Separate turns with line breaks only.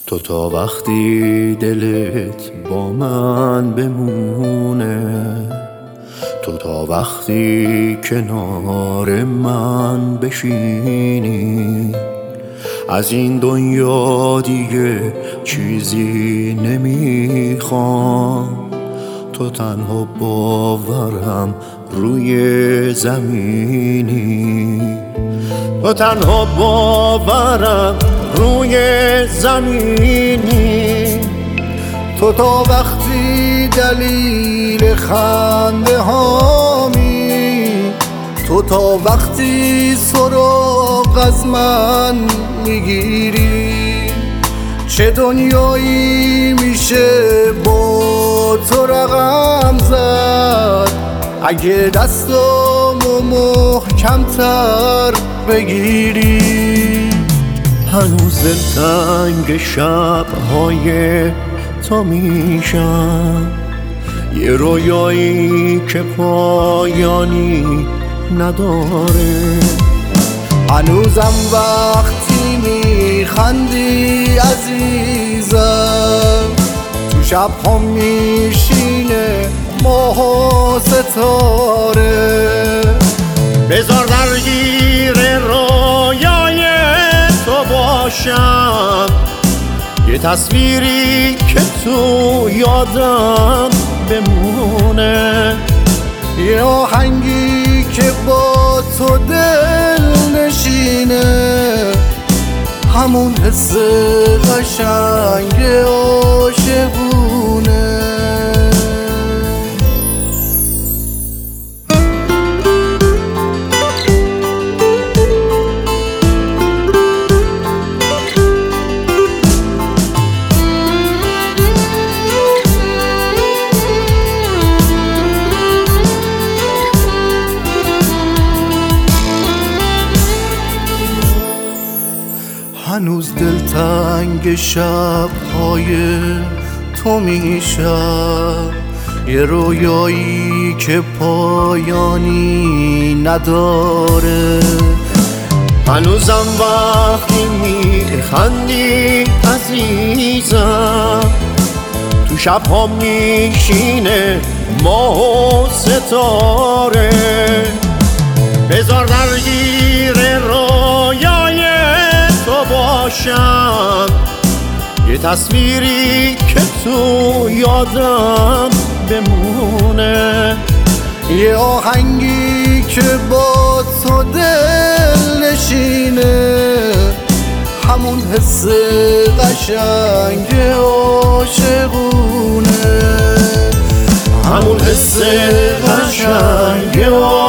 تو تا وقتی دلت با من بمونه، تو تا وقتی کنار من بشینی، از این دنیا دیگه چیزی نمیخوام. تو تنها باورم روی زمینی، تو تنها باورم روی زمینی.
تو تا وقتی دلیل خنده هامی، تو تا وقتی سراغ از من میگیری، چه دنیایی میشه با تو رقم زد اگه دستامو محکم‌تر بگیری.
هنوز دلتنگ شب‌های تو میشم، یه رویایی که پایانی نداره.
هنوزم وقتی میخندی عزیزم، تو شب ها میشینه ماه و ستاره.
بذار درگیر رویای تو باشم، یه تصویری که تو یادم بمونه،
یه آهنگی که با تو دل نشینه، همون حس قشنگ عاشقونه. هنوز دلتنگ شب‌های تو میشم، یه رویایی که پایانی نداره.
هنوزم وقتی میخندی عزیزم، تو شب‌ها میشینه ماه و ستاره. بذار درگیر رویای تو باشم، یه تصویری که تو یادم بمونه،
یه آهنگی که با تو دل نشینه، همون حس قشنگ عاشقونه،
همون حس قشنگ